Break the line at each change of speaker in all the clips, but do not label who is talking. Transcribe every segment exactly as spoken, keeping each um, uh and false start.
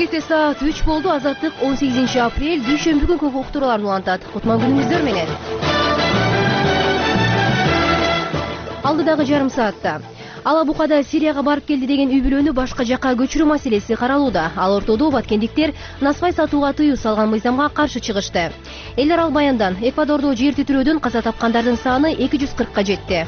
Кечке саат үч болду. Азаттык он сегизинчи апрель дүйшөмбү күнкү уктурууларды улантат. Кутман күнүңүздөр менен. Алдыдагы жарым саатта Алабукада Сирияга барып келди деген үй бүлөнү башка жакка көчүрүү маселеси каралууда. Ал ортодо баткендиктер насыбай сатууга тыюу салган мыйзамга каршы чыгышты. Эл аралык баяндан Эквадордо жер титирөөдөн каза тапкандардын саны эки жүз кыркка жетти.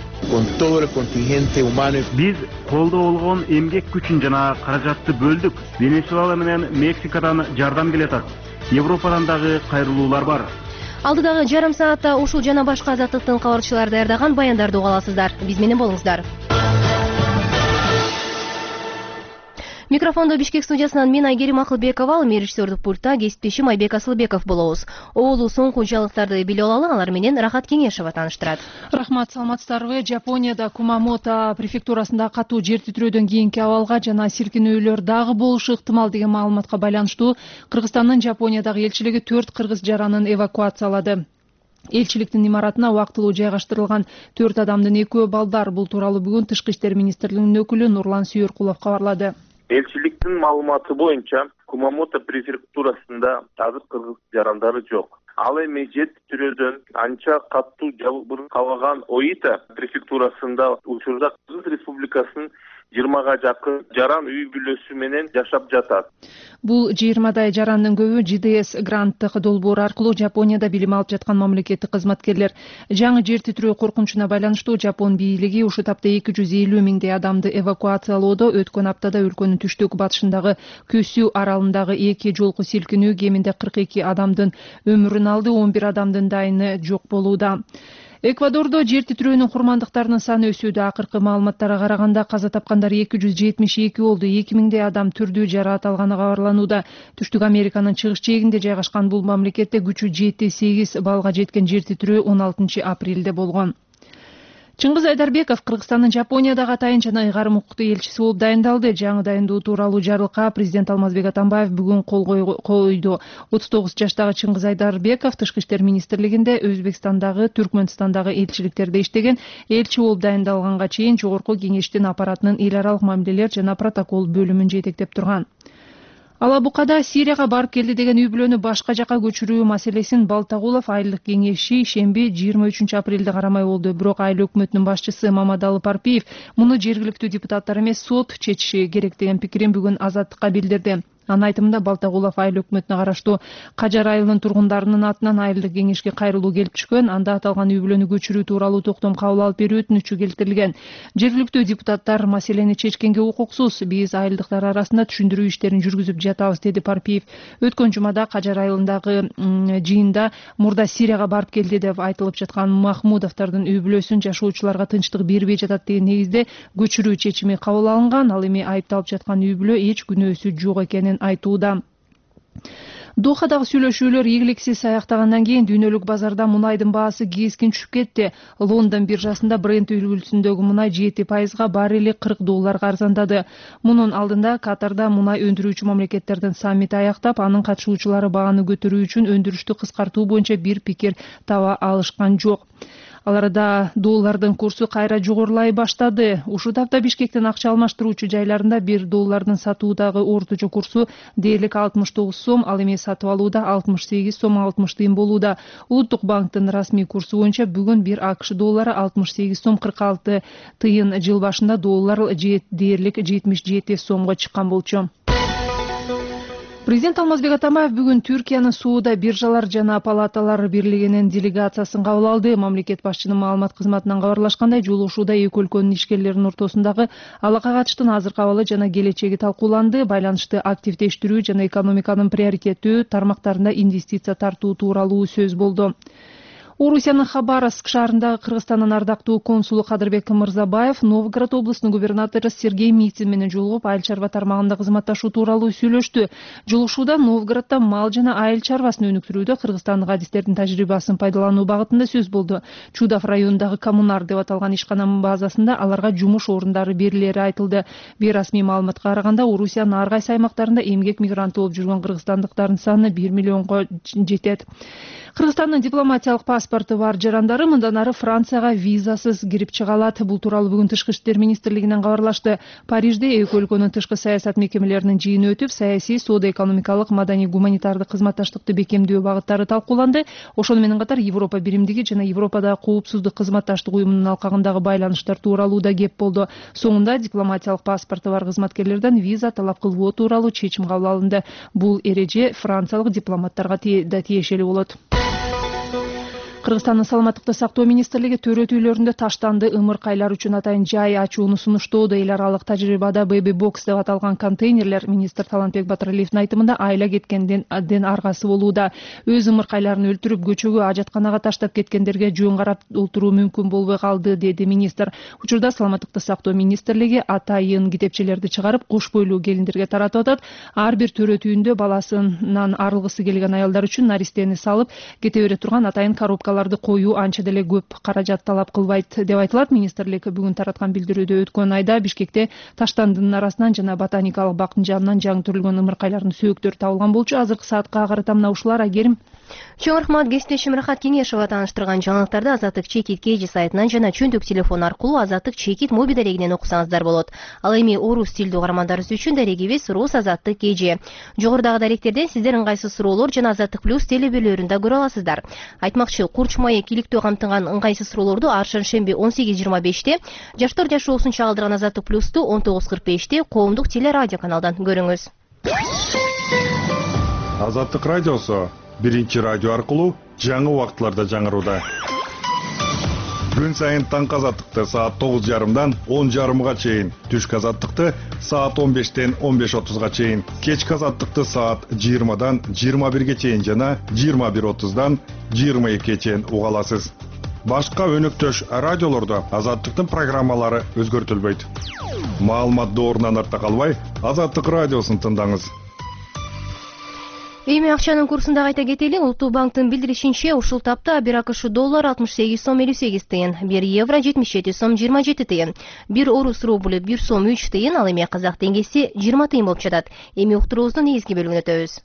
Биз колдо болгон эмгек күчүн жана каражатты бөлдүк. Венесуэла менен Мексикадан жардам келет. Европадан дагы кайрылуулар бар.
Алдыдагы жарым саатта ушул жана башка азаттыктын кабарчылары даярдаган баяндарды уга аласыздар. Биз менен болуңуздар. Микрофондо Бишкек студиясынан мен Айгерим Акылбекова, ал режиссердик пультта кесиптешим Айбек Асылбеков болобуз. Оолу соңку жаңылыктарды биле алалы, алар менен Рахат Кеңешева тааныштырат.
Рахмат, саламатсыздарбы? Жапонияда Кумамото префектурасында катуу жер титирөөдөн кийинки абалга жана силкинүүлөр дагы болушу ыктымал деген маалыматка байланыштуу Кыргызстандын Жапониядагы элчилиги төрт кыргыз жаранын эвакуациялады. Элчиликтин имаратына убактылуу жайгаштырылган төрт адамдын экөө балдар. Бул тууралуу бүгүн Тышкы иштер министрлигинин өкүлү Нурлан Сүйөркулов кабарлады.
Элчиликтин маалыматы боюнча Кумамото префектурасында азыр кыргыз жарандары жок. Ал эми жер титирөөдөн анча катуу жабыркабаган Оита префектурасында учурда Кыргыз Республикасынын жыйырмага жакын жаран үй бүлөсү менен жашап жатат.
Бул жыйырмадай жарандын көбү Ж Д С гранттык долбоор аркылуу Жапонияда билим алып жаткан мамлекеттик кызматкерлер. Жаңы жер титирөө коркунучуна байланыштуу Жапон бийлиги ушу тапта эки жүз элүү миңдей адамды эвакуациялоодо. Өткөн аптада өлкөнүн түштүк батышындагы Көсүү аралындагы эки жолку силкинүү кеминде кырк эки адамдын өмүрүн алды, он бир адамдын дайыны жок болууда. Эквадордо жер титирөөнүн курмандыктарынын саны өсүүдө. Акыркы маалыматтарга караганда каза тапкандар эки жүз жетимиш эки болду. эки миңдей адам түрдүү жараат алганы кабарланууда. Түштүк Американын чыгыш жээгинде жайгашкан бул мамлекетте күчү жети сегиз балга жеткен жер титирөө он алтынчы апрелде болгон. Чыңгыз Айдарбеков Кыргызстандын Жапониядагы атайын жана ыйгарым укуктуу элчиси болуп дайындалды. Жаңы дайындоо тууралуу жарлыкка президент Алмазбек Атамбаев бүгүн кол койду. отуз тогуз жаштагы Чыңгыз Айдарбеков Тышкы иштер министрлигинде, Өзбекстандагы, Түркмөнстандагы элчиликтерде иштеген. Элчи болуп дайындалганга чейин жогорку кеңештин аппаратынын эл аралык мамилелер жана протокол бөлүмүн жетектеп турган. Алабукада Сирияга барып келди деген үй бүлөнү башка жакка көчүрүү маселесин Балтагулов айылдык кеңеши шемби жыйырма үчүнчү апрелде карамай болду. Бирок айыл өкмөтүнүн башчысы Мамадалы Парпиев муну жергиликтүү депутаттар эмес, сот чечиши керек деген пикирин бүгүн Азаттыкка билдирди. Анын айтымында Балтагулов айыл өкмөтүнө караштуу Кажар айылынын тургундарынын атынан айылдык кеңешке кайрылуу келип түшкөн. Анда аталган үй бүлөнү көчүрүү тууралуу токтом кабыл алып берүү өтүнүчү келтирилген. Жергиликтүү депутаттар маселени чечкенге укуксуз. Биз айылдыктар арасында түшүндүрүү иштерин жүргүзүп жатабыз, деди Парпиев. Өткөн жумада Кажар айылындагы жыйында мурда Сирияга барып келди деп айтылып жаткан Махмудовдордун үй бүлөсүн жашоочуларга тынчтык бербей жатат деген негизде көчүрүү чечими кабыл алынган. Ал эми айыпталып жаткан үй бүлө эч күнөөсү жок экенин айтууда. Дохадагы сүйлөшүүлөр ийгиликсиз аяктагандан кийин дүйнөлүк базарда мунайдын баасы кескин түшүп кетти. Лондон биржасында Brent үлгүсүндөгү мунай жети пайызга, баррели кырк долларга арзандады. Мунун алдында Катарда мунай өндүрүүчү мамлекеттердин саммити аяктап, анын катышуучулары бааны көтөрүү үчүн өндүрүштү кыскартуу боюнча бир пикир таба алышкан жок. Аларда доллардын курсу кайра жогорулай баштады. Ушу тапта Бишкектин акча алмаштыруучу жайларында бир доллардын сатуудагы орточо курсу дээрлик алтымыш тогуз сом, ал эми сатып алууда алтымыш сегиз сом алтымыш тыйын болууда. Улуттук банктын расмий курсу боюнча бүгүн бир АКШ доллары алтымыш сегиз сом кырк алты тыйын, жыл башында доллар дээрлик жетимиш жети сомго чыккан болчу. Президент Алмазбек Атамбаев бүгүн Түркиянын сууда биржалар жана палаталар бирлигинин делегациясын кабыл алды. Мамлекет башчынын маалымат кызматынан кабарлашкандай, жолугушууда эки өлкөнүн ишкерлеринин ортосундагы алака катыштын азыркы абалы жана келечеги талкууланды. Байланышты активдештирүү жана экономиканын приоритеттүү тармактарында инвестиция тартуу тууралуу сөз болду. Орусиянын Хабаровск шаарындагы Кыргызстандын ардактуу консулу Кадырбек Мырзабаев Новгород облусунун губернатору Сергей Мицин менен жолугуп, айыл чарба тармагында кызматташуу тууралуу сүйлөштү. Жолугушууда Новгороддо мал жана айыл чарбасын өнүктүрүүдө кыргызстандык адистердин тажрыйбасын пайдалануу багытында сөз болду. Чудов районундагы Коммунар деп аталган ишкананын базасында аларга жумуш орундары берилери айтылды. Бейрасмий маалыматка караганда, Орусиянын ар кайсы аймактарында эмгек мигранты болуп жүргөн кыргызстандыктардын саны бир миллионго жетет. Кыргызстандын дипломатиялык паспорту бар жарандары мындан ары Францияга визасыз кирип чыга алат. Бул тууралуу бүгүн Тышкы иштер министрлигинен кабарлашты. Парижде эки өлкөнүн тышкы саясат мекемелеринин жыйыны өтүп, саясий, соода-экономикалык, маданий, гуманитардык кызматташтыкты бекемдөө багыттары талкууланды. Ошону менен катар Европа биримдиги жана Европадагы коопсуздук кызматташтык уюмунун алкагындагы байланыштар тууралуу да кеп болду. Соңунда дипломатиялык паспорту бар кызматкерлерден виза талап кылбоо тууралуу чечим кабыл алынды. Бул эреже франциялык дипломаттарга да тиешелүү болот. Кыргызстандын саламаттыкты сактоо министрлиги төрөт үйлөрүндө таштанды ымыркайлар үчүн атайын жай ачууну сунуштоодо. Эл аралык тажрыйбада Baby Box деп аталган контейнерлер министр Талантбек Батыралиевдин айтымында айла кеткенден аргасы болууда. Өз ымыркайларын өлтүрүп көчөгө ажатканага таштап кеткендерге жөн карап отуруу мүмкүн болбой калды, деди министр. Учурда саламаттыкты сактоо министрлиги атайын китепчелерди чыгарып, кош бойлуу келиндерге таратып атат. Ар бир төрөт үйүндө баласынан арылгысы келген аялдар үчүн наристени салып кете бере турган атайын коробка коюу анча деле көп каражат талап кылбайт деп айтылат. Министрлик бүгүн тараткан билдирүүдө өткөн айда Бишкекте таштандынын арасынан жана ботаникалык бактын жанынан жаңы түрүлгөн ымыркайлардын сөөктөрү табылган болчу. Азыркы саатка карата мына ушулар. Агерим.
Чоң рахмат. Кесиптешим Рахат Кеңешова тааныштырган жаңылыктарды Азаттык Чекит Кежи сайтынан жана чөндүк телефон аркылуу Азаттык Чекит моби дарегинен окусаңыздар болот. Ал эми орус тилдүү угармандарыбыз үчүн дарегибиз Рус Азаттык Кежи. Жогорудагы даректерден сиздер ыңгайсыз суроолор жана Азаттык плюс телебөлөрүн да көрө аласыздар. Айтмакчы, курч маек иликтөө камтыган ыңгайсыз суроолорду ар шаршемби он сегиз жыйырма беште, жаштар жашоосун чагылдырган Азаттык плюсту он тогуз кырк беште коомдук телерадио каналдан көрүңүз.
Азаттык радиосу биринчи радио аркылуу жаңы убакытларда жаңырууда. Күн сайын таңкы азаттыкты саат тогуз жарымдан он жарымга чейин, түшкү азаттыкты саат он бештен он беш отузга чейин, кечки азаттыкты саат жыйырмадан жыйырма бирге чейин жана жыйырма бир отуздан жыйырма экиге чейин уга аласыз. Башка өнөктөш радиолордо азаттыктын программалары өзгөртүлбөйт. Маалымат доорунан артта калбай, Азаттык радиосун тыңдаңыз.
Эми акчанын курсун да кайта кетели. Улуттук банктын билдиришинче, ушул тапта бир АКШ доллар алтымыш сегиз сом элүү сегиз тыйын, бир евро жетимиш жети сом жыйырма жети тыйын, бир орус рубль бир сом үч тыйын, ал эми казак теңгеси жыйырма тыйын болуп жатат. Эми уктуруубуздун негизги бөлүгүнө өтөбүз.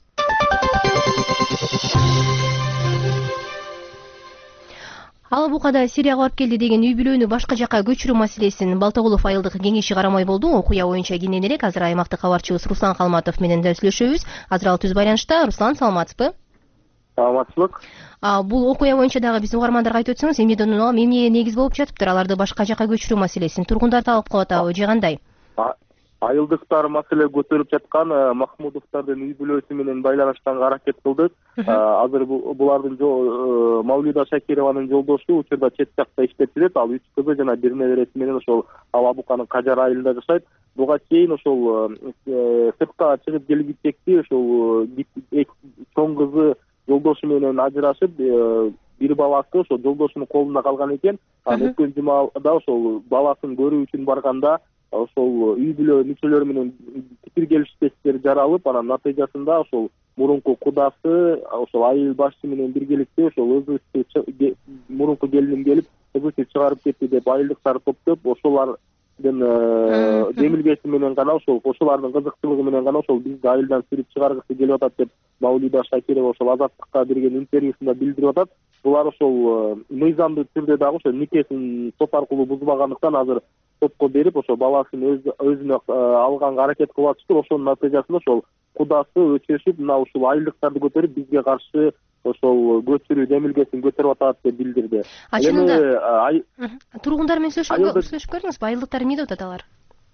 Ала Букада Сирияга барып келди деген үй бүлөнү башка жакка көчүрүү маселесин Балтагулов айылдык кеңеши карамай болду. Окуя боюнча кененирээк азыр аймактык кабарчыбыз Руслан Калматов менен да сүйлөшөбүз. Азыр ал түз байланышта. Руслан, саламатсызбы?
Саламатчылык.
Бул окуя боюнча дагы биздин угармандарга айтып өтсөңүз, эмнеден улам эмне негиз болуп жатыптыр? Аларды башка жакка көчүрүү маселесин тургундар талап кылып атабы же кандай?
Айылдыктар маселе көтөрүп жаткан Махмудовдардын үй бүлөсү менен байланышканга аракет кылдык. Азыр булардын Мавлида Шакированын жолдошу учурда чет жакта иштеп жүрөт. Ал үч кызы жана бир небереси менен ошол Ала Буканын Кажар айылында жашайт. Буга чейин ошол сыртка чыгып келгичекти ошол чоң кызы жолдошу менен ажырашып, бир баласы ошол жолдошунун колунда калган экен. Анан өткөн жумада ошол баласын көрүү үчүн барганда ошол үй бүлө мүчөлөрү менен пикир келишпестер жаралып, анан натыйжасында ошол мурунку кудасы ошол айыл башчы менен биргеликте ошол өзү мурунку келиним келип өзү чыгарып кетти деп айылдыктар топтоп, ошолардын демилгеси менен гана ошол ошолардын кызыкчылыгы менен гана ошол бизди айылдан сүрүп чыгаргысы келип атат деп Мавлида Шакирова ошол Азаттыкка берген интервьюсунда билдирип атат. Булар ошол мыйзамдуу түрдө дагы ошол никесин сот аркылуу бузбагандыктан азыр сотко берип, ошол баласын өзүнө алганга аракет кылып атышты. Ошонун натыйжасында ошол кудасы өчөшүп, мына ушул айылдыктарды көтөрүп бизге каршы ошол көчүрүү демилгесин көтөрүп атат деп билдирди.
Чынында тургундар менен сүйлөшүп көрдүңүзбү? Айылдыктар эмне деп атат алар?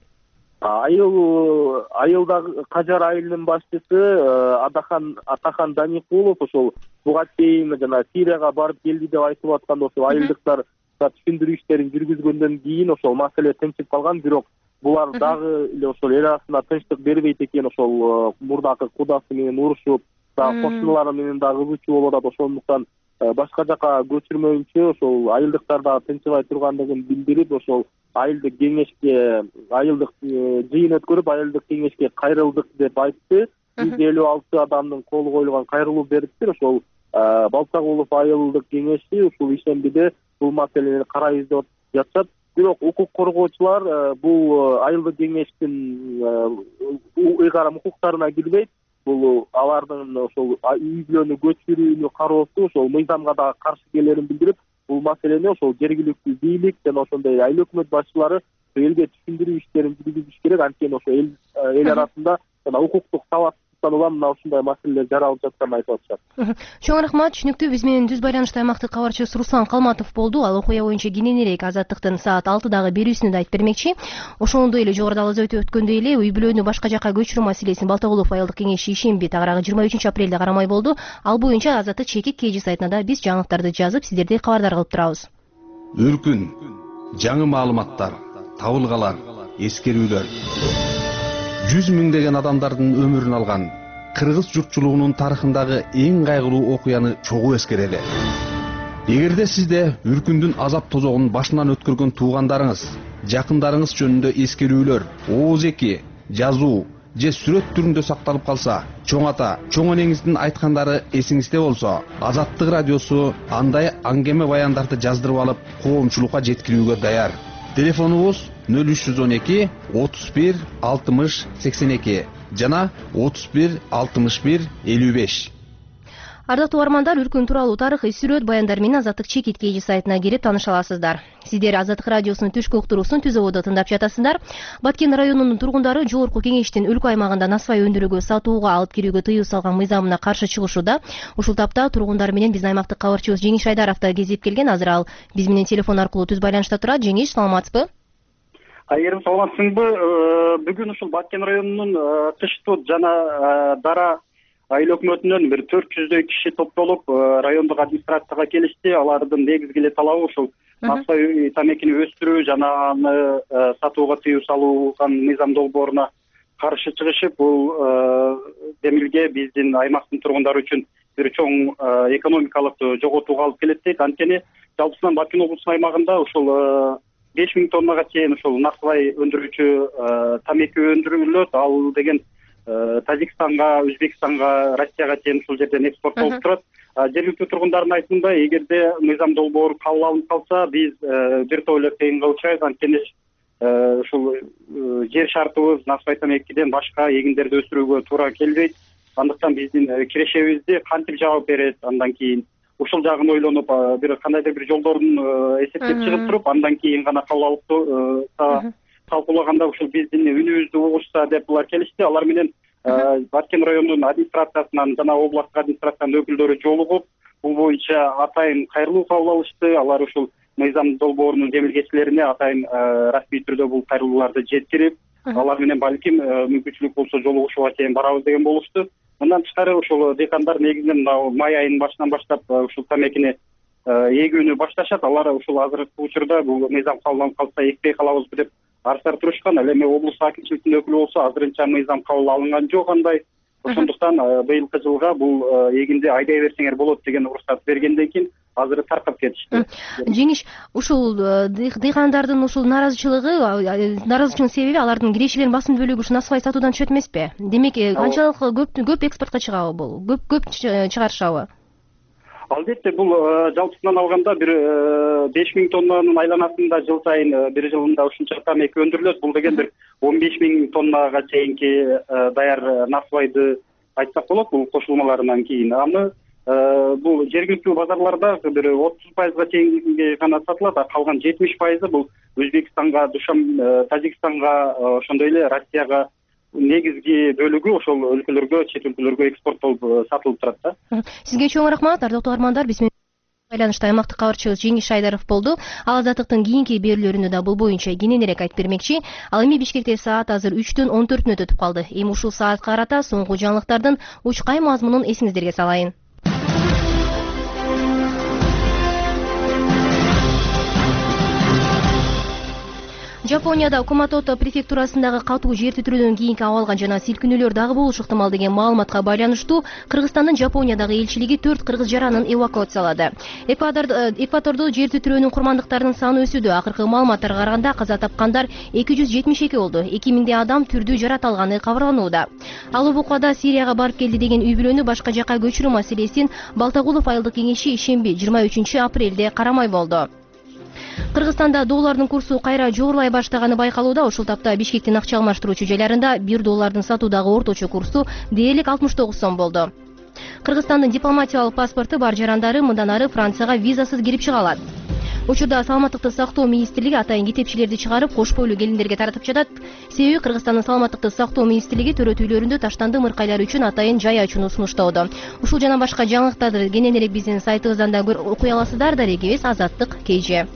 Айыл айылдагы Кажар айылынын башчысы Адахан Атахан Даникулов ошол буга чейин жана Сирияга барып келди деп айтып атканда ошол айылдыктар түшүндүрүү иштерин жүргүзгөндөн кийин ошол маселе тынчып калган. Бирок булар дагы эле ошол эл арасында тынчтык бербейт экен. Ошол мурдакы кудасы менен урушуп, дагы кошуналары менен дагы кызычуу болуп атат. Ошондуктан башка жака көчүрмөйүнчө ошол айылдыктар дагы тынчыбай тургандыгын билдирип, ошол айылдык кеңешке айылдык жыйын өткөрүп, айылдык кеңешке кайрылдык деп айтты. жүз элүү алты адамдын колу коюлган кайрылуу бериптир. Ошол Балтагулов айылдык кеңеши ушул ишембиде бул маселени карайбыз деп жатышат. Бирок укук коргоочулар бул айылдык кеңештин ыйгарым укуктарына кирбейт.
бул алардын ошол үй бүлөнү көчүрүүнү кароосу ошол мыйзамга да каршы келерин билдирип, бул маселени ошол жергиликтүү бийлик жана ошондой айыл өкмөт башчылары элге түшүндүрүү иштерин жүргүзүш керек. Анткени ошо эл эл арасында жана укуктук сабатсыздык улам мына ушундай маселелер жаралып жатканын айтып атышат.
Чоң рахмат. Түшүнүктүү. Биз менен түз байланышта аймактык кабарчыбыз Руслан Калматов болду. Ал окуя боюнча кененирээк Азаттыктын саат алтыдагы берүүсүндө айтып бермекчи. Ошондой эле жогоруда алызда өтүп өткөндөй эле үй бүлөнү башка жакка көчүрүү маселесин Балтагулов айылдык кеңеши ишемби тагыраагы жыйырма үчүнчү апрелде карамай болду. Ал боюнча Азаттык чекит кей жи сайтына да биз жаңылыктарды жазып, сиздерди кабардар кылып турабыз.
Үркүн, жаңы маалыматтар, табылгалар, эскерүүлөр. Жүз миңдеген адамдардын өмүрүн алган кыргыз журтчулугунун тарыхындагы эң кайгылуу окуяны чогуу эскерели. Эгерде сизде үркүндүн азап тозогун башынан өткөргөн туугандарыңыз, жакындарыңыз жөнүндө эскерүүлөр, ооз-эки, жазуу же сүрөт түрүндө сакталып калса, чоң ата, чоң энеңиздин айткандары эсиңизде болсо, Азаттык радиосу андай аңгеме баяндарды жаздырып алып, коомчулукка жеткирүүгө даяр. Телефонубуз нөл үч жүз он эки отуз бир алтымыш сексен эки жана отуз бир алтымыш бир элүү беш.
Ардактуу угармандар, үркүн тууралуу тарыхый сүрөт баяндар менен Азаттык чекит кей жи сайтына кирип тааныша аласыздар. Сиздер Азаттык радиосунун түшкү уктуруусун Түз ободо тыңдап жатасыздар. Баткен районунун тургундары Жогорку кеңештин өлкө аймагында насвай өндүрүүгө, сатууга алып кирүүгө тыюу салган мыйзамына каршы чыгышууда. Ушул тапта тургундар менен биздин аймактык кабарчыбыз Жеңиш Айдаров да кезип келген. Азыр ал биз менен телефон аркылуу түз байланышта турат. Жеңиш, саламатсызбы?
Айрым саламатсыңбы? Бүгүн ушул Баткен районунун Тыштут жана Дара айыл өкмөтүнөн бир төрт жүздөй киши топтолуп райондук администрацияга келишти. Алардын негизги эле талабы ушул насвай тамекини өстүрүү жана аны сатууга тыюу салууган мыйзам долбооруна каршы чыгышып, бул демилге биздин аймактын тургундары үчүн бир чоң экономикалык жоготууга алып келет дейт. Анткени жалпысынан Баткен облусунун аймагында ушул беш миң тоннага чейин ушул насвай өндүрүүчү тамеки өндүрүлөт. Ал деген Тажикстанга, Өзбекстанга, Россияга чейин ушул жерден экспорттолуп турат. Жергиликтүү тургундардын айтымында, эгерде мыйзам долбоору кабыл алынып калса, биз бир топ эле кыйынга учурайбыз. Анткени ушул жер шартыбыз насвай тамекиден башка эгиндерди өстүрүүгө туура келбейт. Андыктан биздин кирешебизди кантип жаап берет, андан кийин ушул жагын ойлонуп, бир кандайдыр бир жолдорун эсептеп чыгып туруп, андан кийин гана кабыл алып талкуулаганда ушул биздин үнүбүздү угушса деп булар келишти. Алар менен Баткен районунун администрациясынан жана областтык администрациянын өкүлдөрү жолугуп, бул боюнча атайын кайрылуу кабыл алышты. Алар ушул мыйзам долбоорунун демилгечилерине атайын расмий түрдө бул кайрылууларды жеткирип, алар менен балким мүмкүнчүлүк болсо жолугушууга чейин барабыз деген болушту. Мындан тышкары ушул декандар негизинен май айынын башынан баштап ушул тамекини эгүүнү башташат. Алар ушул азыркы учурда бул мыйзам кабыл алынып калса экпей калабызбы деп арсар турушкан. Ал эми облус акимчилигинин өкүлү болсо азырынча мыйзам кабыл алынган жок андай. Ошондуктан быйылкы жылга бул эгинди айдай берсеңер болот деген уруксат бергенден кийин азыр таркап кетишти.
Жеңиш, ушул дыйкандардын ушул нааразычылыгы, нааразычылыгынын себеби алардын кирешелеринин басым бөлүгү ушу насвай сатуудан түшөт эмеспи? Демек, канчалык көп көп экспортко чыгабы бул? Көп көп чыгарышабы?
Албетте, бул жалпысынан алганда бир беш миң тоннанын айланасында жыл сайын бир жылында ушунча тамеки өндүрүлөт. Бул деген бир он беш миң тоннага чейинки даяр насвайды айтсак болот, бул кошулмаларынан кийин. Аны бул жергиликтүү базарларда бир отуз пайызга чейин гана сатылат, а калган жетимиш пайызы бул Өзбекстанга, Душан, Тажикстанга, ошондой эле Россияга негизги бөлүгү ошол өлкөлөргө, чет өлкөлөргө экспорттолуп сатылып турат да.
Сизге чоң рахмат, ардактуу угармандар. Биз менен байланышта аймактык кабарчыбыз Жеңиш Айдаров болду. Ал Азаттыктын кийинки берүүлөрүндө да бул боюнча кененирээк айтып бермекчи. Ал эми Бишкекте саат азыр үчтөн он төртүнө өтүп калды. Эми ушул саатка карата соңку жаңылыктардын учкай мазмунун эсиңиздерге салайын. Жапонияда Куматото префектурасындагы катуу жер титирөөдөн кийинки абалга жана силкинүүлөр дагы болушу ыктымал деген маалыматка байланыштуу Кыргызстандын Жапониядагы элчилиги төрт кыргыз жаранын эвакуациялады. Экватордо жер титирөөнүн курмандыктарынын саны өсүүдө. Акыркы маалыматтарга караганда каза тапкандар эки жүз жетимиш эки болду. эки миңдей адам түрдүү жарат алганы кабарланууда. Ал убукада Сирияга барып келди деген үй бүлөнү башка жакка көчүрүү маселесин Балтагулов айылдык кеңеши ишемби жыйырма үчүнчү апрелде карамай болду. Кыргызстанда доллардын курсу кайра жогорулай баштаганы байкалууда. Ушул тапта Бишкектин акча алмаштыруучу жайларында бир доллардын сатуудагы орточо курсу дээрлик алтымыш тогуз сом болду. Кыргызстандын дипломатиялык паспорту бар жарандары мындан ары Францияга визасыз кирип чыга алат. Учурда саламаттыкты сактоо министрлиги атайын китепчилерди чыгарып, кош бойлуу келиндерге таратып жатат. Себеби Кыргызстандын саламаттыкты сактоо министрлиги төрөт үйлөрүндө таштанды мыркайлар үчүн атайын жай ачууну сунуштоодо. Ушул жана башка жаңылыктарды кененирээк биздин сайтыбыздан да окуй аласыздар. Дарегибиз Азаттык Кейже.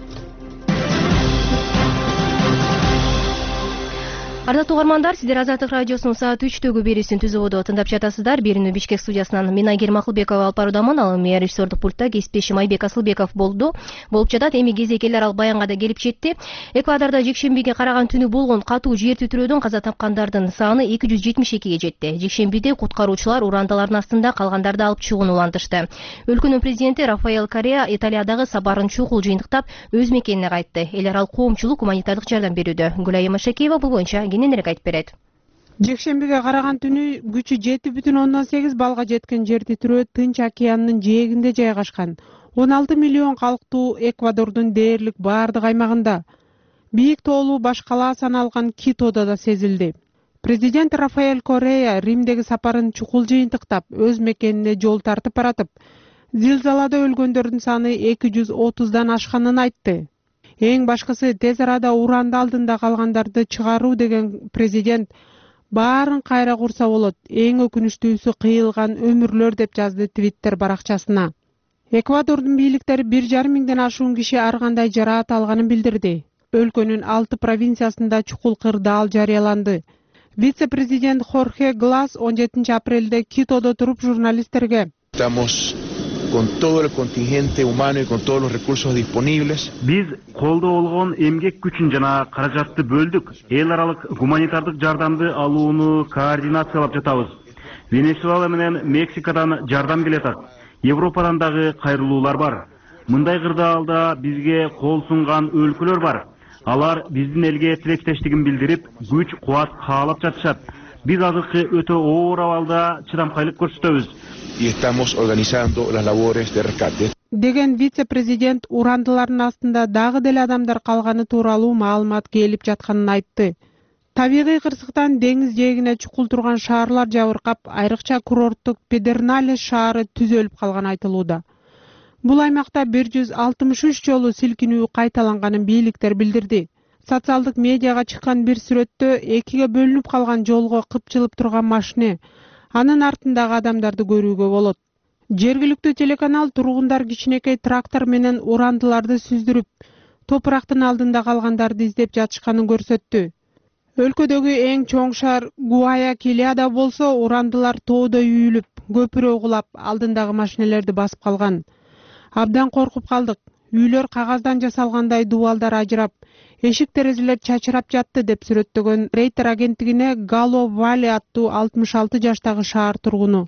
Ардактуу угармандар, сиздер Азаттык радиосунун саат үчтөгү берүүсүн түзүүдө тыңдап жатасыздар. Берүүнү Бишкек студиясынан мен Айгерим Акылбекова алып баруудамын. Ал эми режиссердик пультта кесиптешим Айбек Асылбеков болду. Болуп жатат. Эми кезекелер ал баянга да келип жетти. Эквадордо жекшембиге караган түнү болгон катуу жер титирөөдөн каза тапкандардын саны эки жүз жетимиш экиге жетти. Жекшембиде куткаруучулар урандалардын астында калгандарды алып чыгууну улантышты. Өлкөнүн президенти Рафаэль Корея Италиядагы сапарын чукул жыйынтыктап өз мекенине кайтты. Эл аралык коомчулук гуманитардык жардам берүүдө. Гүлайым Ашакеева бул боюнча кененирээк айтып берет.
Жекшембиге караган түнү күчү жети бүтүн ондон сегиз балга жеткен жер титирөө Тынч океанынын жээгинде жайгашкан он алты миллион калктуу Эквадордун дээрлик баардык аймагында. Бийик тоолуу баш калаа саналган Китодо да сезилди. Президент Рафаэль Корея Римдеги сапарын чукул жыйынтыктап өз мекенине жол тартып баратып, зилзалада өлгөндөрдүн саны эки жүз отуздан ашканын айтты. Эң башкысы тез арада уранды алдында калгандарды чыгаруу деген президент баарын кайра курса болот. Эң өкүнүчтүүсү кыйылган өмүрлөр деп жазды Твиттер баракчасына. Эквадордун бийликтери бир жарым миңден ашуун киши ар кандай жараат алганын билдирди. Өлкөнүн алты провинциясында чукул кырдаал жарыяланды. Вице-президент Хорхе Глас он жетинчи апрелде Китодо туруп журналисттерге
con todo el contingente humano y con todos los recursos disponibles.
Биз колдо болгон эмгек күчүн жана каражатты бөлдүк. Эл аралык гуманитардык жардамды алууну координациялап жатабыз. Венесуэла менен Мексикадан жардам келет. Европадан дагы кайрылуулар бар. Мындай кырдаалда бизге кол сунган өлкөлөр бар. Алар биздин элге тилектештигин билдирип, күч кубат каалап жатышат. Биз азыркы өтө оор абалда чыдамкайлык көрсөтөбүз.
Y estamos organizando las labores de rescate.
Деген вице-президент урандылардын астында дагы деле адамдар калганы тууралуу маалымат келип жатканын айтты. Табигый кырсыктан деңиз жээгине чукул турган шаарлар жабыркап, айрыкча курорттук Педерналес шаары түзөлүп калганы айтылууда. Бул аймакта бир жүз алтымыш үч жолу силкинүү кайталанганын бийликтер билдирди. Социалдык медиага чыккан бир сүрөттө экиге бөлүнүп калган жолго кыпчылып турган машина, анын артындагы адамдарды көрүүгө болот. Жергиликтүү телеканал тургундар кичинекей трактор менен урандыларды сүздүрүп, топурактын алдында калгандарды издеп жатышканын көрсөттү. Өлкөдөгү эң чоң шаар Гуаякилада болсо, урандылар тоодо үйүлүп, көпүрө угулап, алдындагы машинелерди басып калган. Абдан коркуп калдык. Үйлөр кагаздан жасалгандай дубалдар ажырап, эшик терезелер чачырап жатты деп сүрөттөгөн Рейтер агенттигине Гало Вали аттуу алтымыш алты жаштагы шаар тургуну.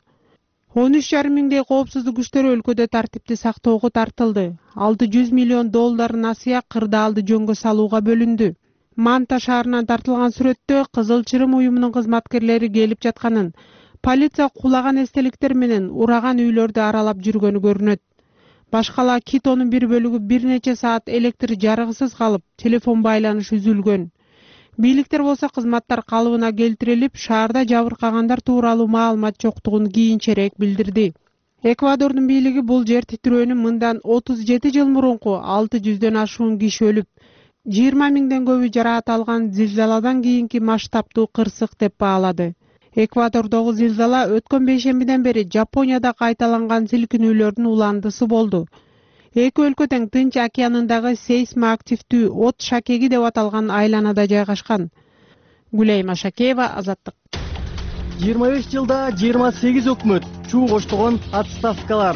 он үч жарым миңдей коопсуздук күчтөрү өлкөдө тартипти сактоого тартылды. алты жүз миллион доллар насыя кырдаалды жөнгө салууга бөлүндү. Манта шаарынан тартылган сүрөттө Кызыл Чырым уюмунун кызматкерлери келип жатканын, полиция кулаган эстеликтер менен ураган үйлөрдү аралап жүргөнү көрүнөт. Башкала Китонун бир бөлүгү бир нече саат электр жарыгысыз калып, телефон байланыш үзүлгөн. Бийликтер болсо кызматтар калыбына келтирилип, шаарда жабыркагандар тууралуу маалымат жоктугун кийинчерээк билдирди. Эквадордун бийлиги бул жер титирөөнү мындан отуз жети жыл мурунку алты жүздөн ашуун киши өлүп, жыйырма миңден көбү жараат алган зилзаладан кийинки масштабтуу кырсык деп баалады. Эквадордогу зилзала өткөн бейшембиден бери Жапонияда кайталанган силкинүүлөрдүн уландысы болду. Эки өлкө тең Тынч океанындагы сейсмоактивдүү от шакеги деп аталган айланада жайгашкан. Гүлайым Ашакеева, Азаттык.
жыйырма беш жылда жыйырма сегиз өкмөт чуу коштогон отставкалар.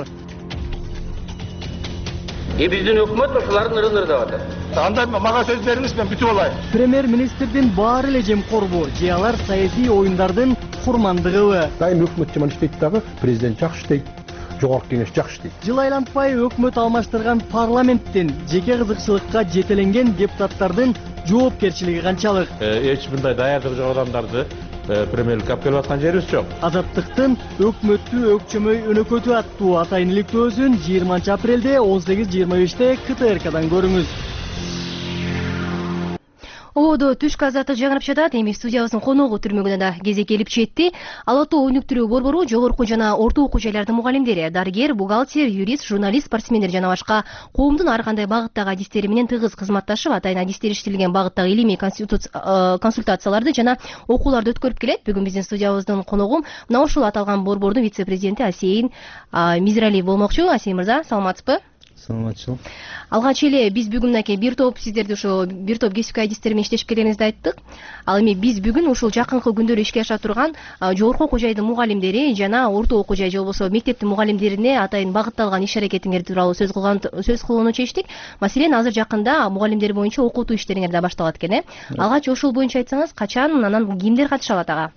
И биздин өкмөт ошолардын ырын ырдап атат.
Анда мага сөз бериңиз, мен бүтүп алайын.
Премьер-министрдин баары эле жемкорбу, же алар саясий оюндардын курмандыгыбы?
Дайым өкмөт жаман иштейт дагы, президент жакшы иштейт, жогорку кеңеш жакшы иштейт.
Жыл айланпай өкмөт алмаштырган парламенттин жеке кызыкчылыкка жетеленген депутаттардын жоопкерчилиги канчалык?
Эч мындай даярдыгы жок адамдарды премьерликке алып келип аткан жерибиз жок.
Азаттыктын өкмөттү өкчөмөй өнөкөтү аттуу атайын иликтөөсүн жыйырманчы апрелде он сегиз жыйырма беште КТРКдан көрүңүз.
ободо түшкү азаттык жаңырып жатат. Эми студиябыздын коногу түрмөгүнө да кезек келип жетти. Ала Тоо өнүктүрүү борбору жогорку жана орто окуу жайлардын мугалимдери, дарыгер, бухгалтер, юрист, журналист, спортсмендер жана башка коомдун ар кандай багыттагы адистери менен тыгыз кызматташып, атайын адистер иштелген багыттагы илимий консультацияларды жана окууларды өткөрүп келет. Бүгүн биздин студиябыздын коногу мына ушул аталган борбордун вице-президенти Асейин Мизиралиев болмокчу. Асейин мырза, саламатсызбы?
Саламатчылык.
Алгач эле биз бүгүн мынакей бир топ сиздерди ошо бир топ кесипкөй адистер менен иштешип келгениңизди айттык. Ал эми биз бүгүн ушул жакынкы күндөрү ишке аша турган жогорку окуу жайдын мугалимдери жана орто окуу жай же болбосо мектептин мугалимдерине атайын багытталган иш аракетиңер тууралуу сөз кылган сөз кылууну чечтик. Маселен, азыр жакында мугалимдер боюнча окутуу иштериңер да башталат экен, э? Алгач ошол боюнча айтсаңыз, качан, анан кимдер катыша алат ага?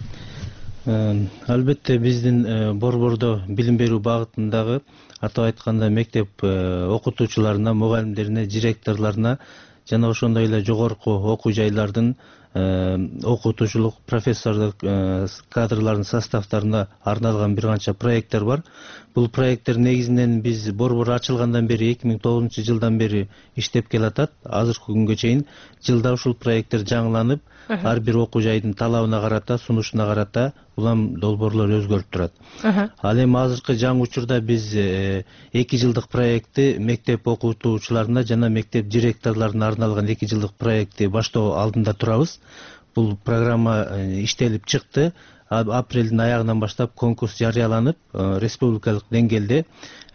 Албетте биздин борбордо билим берүү багытындагы, атап айтканда мектеп окутуучуларына, мугалимдерине, директорлоруна жана ошондой эле жогорку окуу жайлардын окутуучулук, профессордук кадрлардын составтарына арналган бир канча проекттер бар. Бул проекттер негизинен биз борбор ачылгандан бери эки миң тогузунчу жылдан бери иштеп келатат. Азыркы күнгө чейин жылда ушул проекттер жаңыланып, ар бир окуу жайдын талабына карата, сунушуна карата улам долбоорлор өзгөрүп турат. Ал эми азыркы жаңы учурда биз эки жылдык проектти мектеп окутуучуларына жана мектеп директорлоруна арналган эки жылдык проектти баштоо алдында турабыз. Бул программа иштелип чыкты. Апрелдин аягынан баштап конкурс жарыяланып, республикалык деңгээлде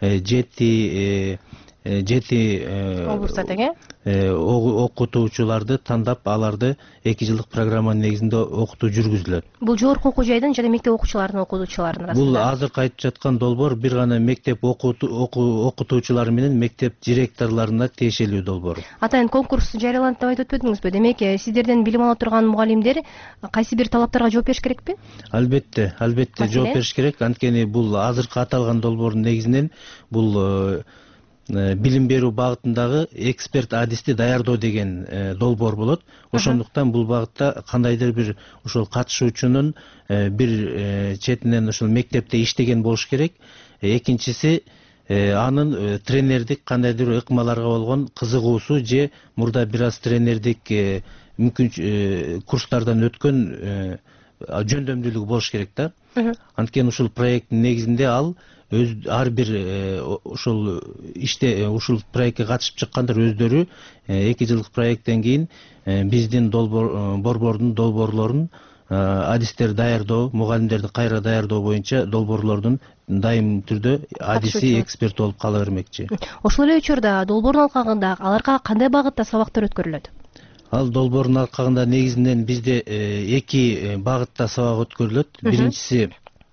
жети жети
облустар теге
окутуучуларды тандап, аларды эки жылдык программанын негизинде окутуу жүргүзүлөт.
Бул жогорку окуу жайдын жана мектеп окуучуларынын окутуучуларынын арасында.
Бул азыркы айтып жаткан долбоор бир гана мектеп окутуучулары менен мектеп директорлоруна тиешелүү долбоор.
Атайын конкурс жарыяланды деп айтып өтпөдүңүзбү? Демек, сиздерден билим ала турган мугалимдер кайсы бир талаптарга жооп бериш керекпи?
Албетте, албетте жооп бериш керек. Анткени бул азыркы аталган долбоордун негизинен бул билим берүү багытындагы эксперт адисти даярдоо деген долбоор болот. Ошондуктан бул багытта кандайдыр бир ошол катышуучунун бир четинен ошол мектепте иштеген болуш керек. Экинчиси, анын тренердик кандайдыр ыкмаларга болгон кызыгуусу же мурда бир аз тренердик мүмкүн курстардан өткөн жөндөмдүүлүгү болуш керек да. Анткени ушул проекттин негизинде ал өз ар бир ушул иште ушул проектке катышып чыккандар өздөрү эки жылдык проекттен кийин биздин борбордун долбоорлорун адистер даярдоо, мугалимдерди кайра даярдоо боюнча долбоорлордун дайым түрдө адиси, эксперт болуп кала бермекчи.
Ошол эле учурда долбоордун алкагында аларга кандай багытта сабактар өткөрүлөт?
Ал долбоордун алкагында негизинен бизде эки багытта сабак өткөрүлөт. Биринчиси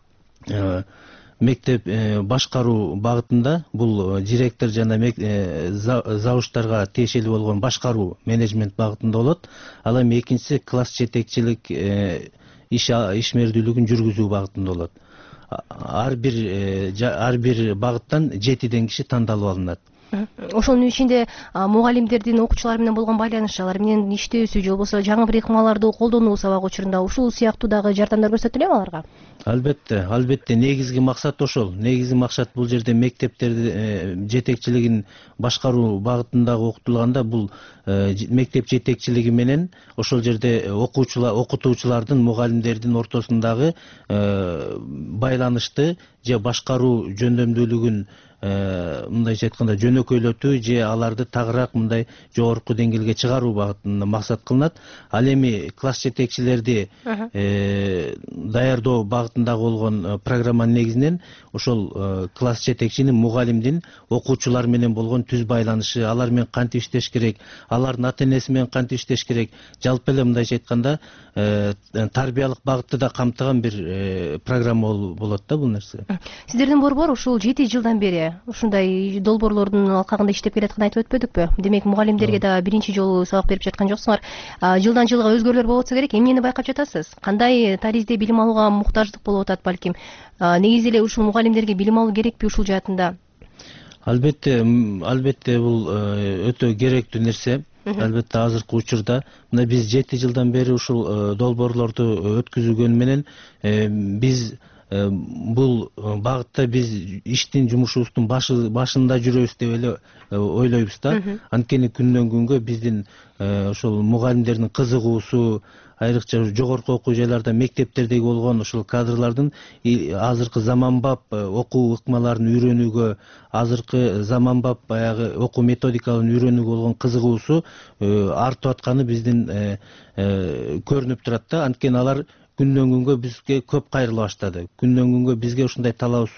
мектеп башкаруу багытында, бул директор жана завуштарга тиешелүү болгон башкаруу менеджмент багытында болот. Ал эми экинчиси класс жетекчилик ишмердүүлүгүн жүргүзүү багытында болот. Ар бир ар бир багыттан жетиден киши тандалып алынат.
Ошонун ичинде мугалимдердин окуучулар менен болгон байланышы, алар менен иштөөсү же болбосо жаңы бир ыкмаларды колдонуу сабак учурунда ушул сыяктуу дагы жардамдар көрсөтүлөбү аларга?
Албетте, албетте негизги максат ошол. Негизги максат бул жерде мектептерди жетекчилигин башкаруу багытындагы окутулганда бул мектеп жетекчилиги менен ошол жерде окуучулар, окутуучулардын, мугалимдердин ортосундагы байланышты же башкаруу жөндөмдүүлүгүн мындайча айтканда жөнөкөйлөтүү же аларды тагыраак мындай жогорку деңгээлге чыгаруу багытында максат кылынат. Ал эми класс жетекчилерди даярдоо багытындагы болгон программанын негизинен ошол класс жетекчинин, мугалимдин окуучулар менен болгон түз байланышы, алар менен кантип иштеш керек, алардын ата-энеси менен кантип иштеш керек, жалпы эле мындайча айтканда тарбиялык багытты да камтыган бир программа болот да бул нерсе.
Сиздердин борбор ушул жети жылдан бери ушундай долбоорлордун алкагында иштеп келатканын айтып өтпөдүкпү? Демек, мугалимдерге да биринчи жолу сабак берип жаткан жоксуңар. Жылдан жылга өзгөрүүлөр болуп атса керек. Эмнени байкап жатасыз? Кандай таризде билим алууга муктаждык болуп атат балким? Негизи эле ушул мугалимдерге билим алуу керекпи ушул жаатында?
Албетте, албетте бул өтө керектүү нерсе. Албетте азыркы учурда мына биз жети жылдан бери ушул долбоорлорду өткүзүлгөнү менен биз бул багытта биз иштин жумушубуздун башында жүрөбүз деп эле ойлойбуз да. Анткени күндөн күнгө биздин ошол мугалимдердин кызыгуусу, айрыкча жогорку окуу жайларда, мектептердеги болгон ошол кадрлардын азыркы заманбап окуу ыкмаларын үйрөнүүгө, азыркы заманбап баягы окуу методикаларын үйрөнүүгө болгон кызыгуусу артып атканы биздин көрүнүп турат да. Анткени алар күндөн күнгө бизге көп кайрыла баштады. Күндөн күнгө бизге ушундай талап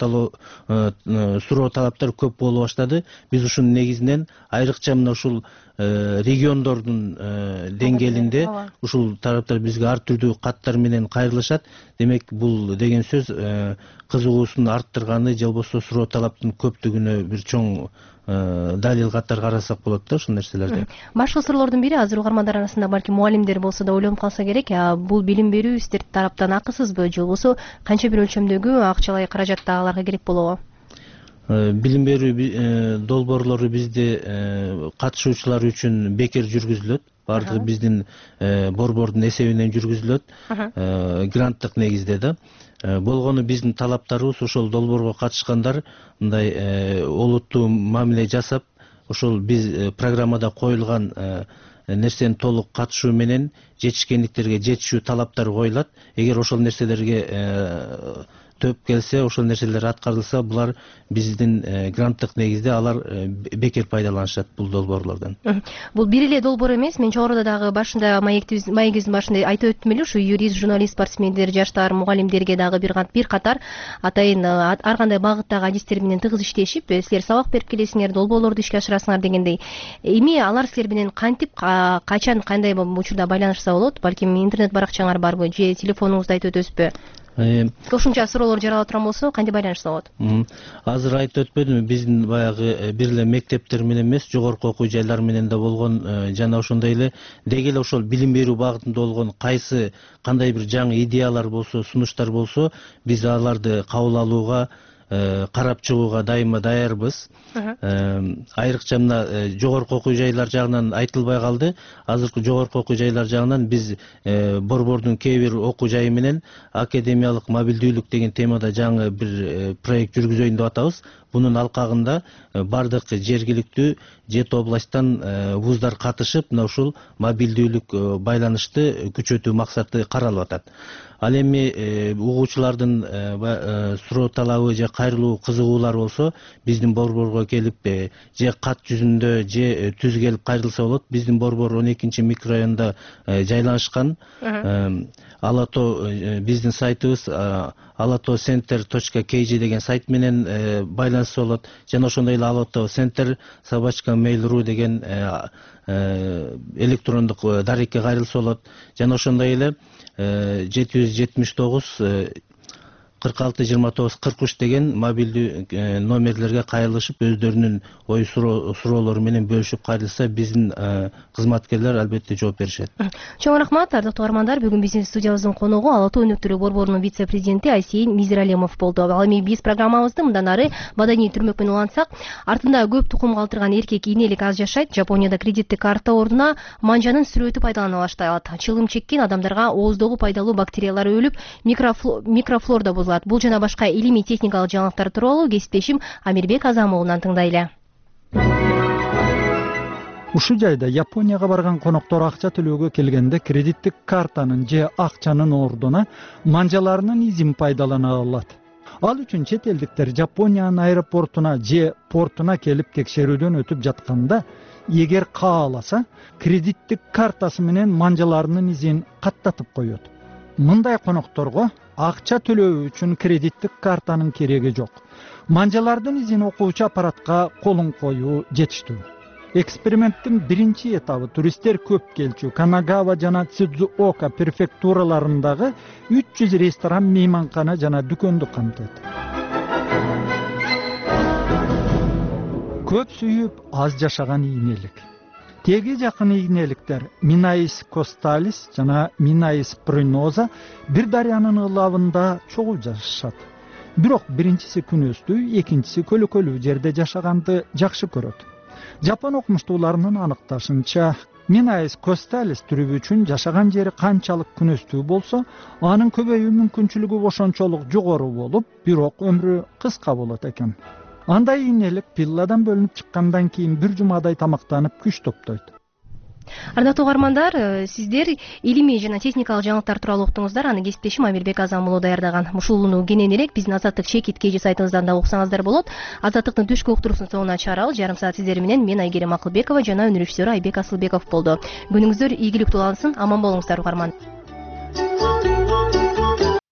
суроо талаптар көп боло баштады. Биз ушунун негизинен айрыкча мына ушул региондордун деңгээлинде ушул тараптар бизге ар түрдүү каттар менен кайрылышат. Демек бул деген сөз кызыгуусун арттырганы же болбосо суроо талаптын көптүгүнө бир чоң далил катары карасак болот да ушул нерселерди.
Башкы суроолордун бири азыр угармандар арасында балки мугалимдер болсо да ойлонуп калса керек, бул билим берүү сиздер тараптан акысызбы же болбосо канча бир өлчөмдөгү акчалай каражат аларга керек болобу?
Билим берүү долбоорлору бизде катышуучулар үчүн бекер жүргүзүлөт. Бардыгы биздин борбордун эсебинен жүргүзүлөт, гранттык негизде да. Болгону биздин талаптарыбыз ошол долбоорго катышкандар мындай олуттуу мамиле жасап, ошол биз программада коюлган нерсени толук катышуу менен жетишкендиктерге жетишүү талаптары коюлат. Эгер ошол нерселерге төп келсе, ошол нерселер аткарылса, булар биздин гранттык негизде алар бекер пайдаланышат бул долбоорлордон.
Бул бир эле долбоор эмес, мен жогоруда дагы башында маегибиздин башында айтып өттүм эле, ушу юрист, журналист, спортсмендер, жаштар, мугалимдерге дагы бир катар атайын ар кандай багыттагы адистер менен тыгыз иштешип, силер сабак берип келесиңер, долбоорлорду ишке ашырасыңар дегендей. Эми алар силер менен кантип, качан, кандай учурда байланышса болот? Балким интернет баракчаңар барбы же телефонуңузду айтып өтөсүзбү? Кошумча суроолор жарала турган болсо кантип байланышса болот?
Азыр айтып өтпөдүмбү, биздин баягы бир эле мектептер менен эмес, жогорку окуу жайлар менен да болгон жана ошондой эле деги эле ошол билим берүү багытында болгон кайсы кандай бир жаңы идеялар болсо, сунуштар болсо, биз аларды кабыл алууга, карап чыгууга дайыма даярбыз. Айрыкча мына жогорку окуу жайлар жагынан айтылбай калды. Азыркы жогорку окуу жайлар жагынан биз борбордун кээ бир окуу жайы менен академиялык мобилдүүлүк деген темада жаңы бир проект жүргүзөйүн деп атабыз. Бунун алкагында бардык жергиликтүү жети областтан вуздар катышып, мына ушул мобилдүүлүк байланышты күчөтүү максаты каралып атат. Ал эми угуучулардын суроо талабы же кайрылуу, кызыгуулар болсо, биздин борборго келип же кат жүзүндө же түз келип кайрылса болот. Биздин борбор он экинчи микрорайонда жайланышкан. Алато биздин сайтыбыз алато центр точка кей джи деген сайт менен байланышса болот. Жана ошондой эле алато центр собачка mail ру деген электрондук дарекке кайрылса болот. Жана ошондой эле жети жүз жетимиш тогуз кырк алты жыйырма тогуз кырк үч деген мобилдүү номерлерге кайрылышып, өздөрүнүн ой суроолору менен бөлүшүп кайрылса, биздин кызматкерлер албетте жооп беришет.
Чоң рахмат, ардактуу угармандар. Бүгүн биздин студиябыздын коногу Алатоо өнүктүрүү борборунун вице-президенти Айсейин Мизиралимов болду. Ал эми биз программабызды мындан ары маданий түрмөкпен улантсак, артында көп тукум калтырган эркекийнелик аз жашайт. Жапонияда кредиттик карта ордуна манжанын сүрөтү пайдаланыла башталат. Чылым чеккен адамдарга ооздогу пайдалуу бактериялар өлүп, микрофлора бузулат. Бул жана башка илимий техникалык жаңылыктар тууралуу кесиптешим Амирбек Азамовунан тыңдайлы.
Ушул жайда Японияга барган коноктор акча төлөөгө келгенде кредиттик картанын же акчанын ордуна манжаларынын изин пайдалана алат. Ал үчүн чет элдиктер Япониянын аэропортуна же портуна келип текшерүүдөн өтүп жатканда, эгер кааласа, кредиттик картасы менен манжаларынын изин каттатып коет. Мындай конокторго акча төлөө үчүн кредиттик картанын кереги жок. Манжалардын изин окуучу аппаратка колун коюу жетиштүү. Эксперименттин биринчи этабы туристтер көп келчү Канагава жана Цидзуока префектураларындагы үч жүз ресторан, мейманкана жана дүкөндү камтыйт. Көп сүйүп, аз жашаган ийнелик. Теги жакын ийнеликтер Минаис косталис жана Минаис приноза бир дарыянын ылабында чогуу жашашат. Бирок биринчиси күнөстүү, экинчиси көлөкөлүү жерде жашаганды жакшы көрөт. Жапон окумуштууларынын аныкташынча, Минаис косталис түрүбү үчүн жашаган жери канчалык күнөстүү болсо, анын көбөйүү мүмкүнчүлүгү ошончолук жогору болуп, бирок өмүрү кыска болот экен. Андай инелик пилладан бөлүнүп чыккандан кийин бир жумадай тамактанып күч топтойт.
Ардактуу угармандар, сиздер илимий жана техникалык жаңылыктар тууралуу уктуңуздар. Аны кесиптешим Амирбек Азам уулу даярдаган. Ушуну кенен элек биздин Азаттык чекит кж сайтыбыздан да уксаңыздар болот. Азаттыктын түшкү уктуруусун соңуна чыгарабыз. Жарым саат сиздер менен мен Айгерим Акылбекова жана өнөр режиссеру Айбек Асылбеков болду. Күнүңүздөр ийгиликтүү улансын, аман болуңуздар угарман.